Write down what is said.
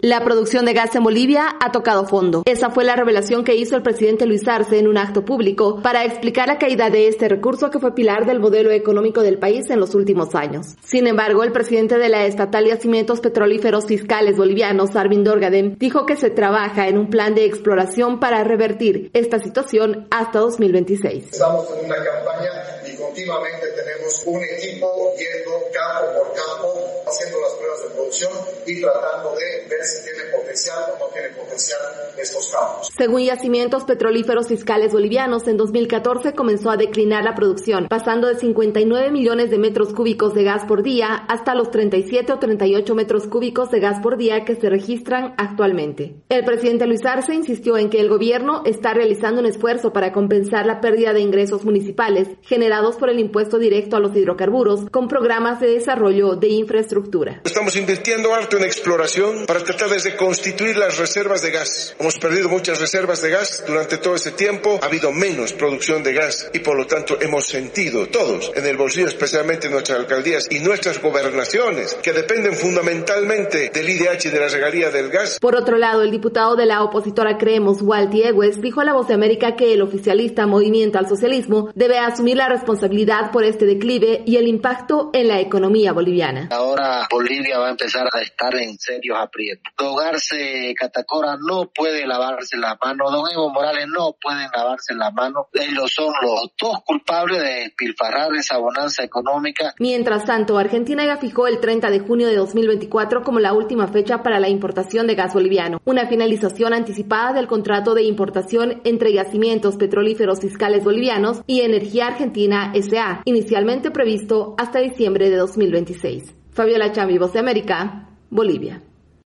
La producción de gas en Bolivia ha tocado fondo. Esa fue la revelación que hizo el presidente Luis Arce en un acto público para explicar la caída de este recurso que fue pilar del modelo económico del país en los últimos años. Sin embargo, el presidente de la Estatal de Yacimientos Petrolíferos Fiscales Bolivianos, Arvindo Orgadem, dijo que se trabaja en un plan de exploración para revertir esta situación hasta 2026. Estamos en una campaña y continuamente tenemos un equipo yendo campo por campo, haciendo las pruebas de producción y tratando de ver si tiene potencial o no tiene potencial estos campos. Según Yacimientos Petrolíferos Fiscales Bolivianos, en 2014 comenzó a declinar la producción, pasando de 59 millones de metros cúbicos de gas por día hasta los 37 o 38 metros cúbicos de gas por día que se registran actualmente. El presidente Luis Arce insistió en que el gobierno está realizando un esfuerzo para compensar la pérdida de ingresos municipales generados por el impuesto directo a los hidrocarburos con programas de desarrollo de infraestructura. Estamos invirtiendo harto en exploración para tratar de reconstituir las reservas de gas. Hemos perdido muchas reservas de gas durante todo este tiempo, ha habido menos producción de gas y por lo tanto hemos sentido todos en el bolsillo, especialmente nuestras alcaldías y nuestras gobernaciones, que dependen fundamentalmente del IDH y de la regalía del gas. Por otro lado, el diputado de la opositora Creemos, Walty Egues, dijo a La Voz de América que el oficialista Movimiento al Socialismo debe asumir la responsabilidad por este declive y el impacto en la economía boliviana. Ahora Bolivia va a empezar a estar en serios aprietos. Don Arce Catacora no puede lavarse las manos, don Evo Morales no pueden lavarse las manos. Ellos son los dos culpables de despilfarrar esa bonanza económica. Mientras tanto, Argentina ya fijó el 30 de junio de 2024 como la última fecha para la importación de gas boliviano, una finalización anticipada del contrato de importación entre Yacimientos Petrolíferos Fiscales Bolivianos y Energía Argentina S.A., inicialmente previsto hasta diciembre de 2026. Fabiola Chambi, Voz de América, Bolivia.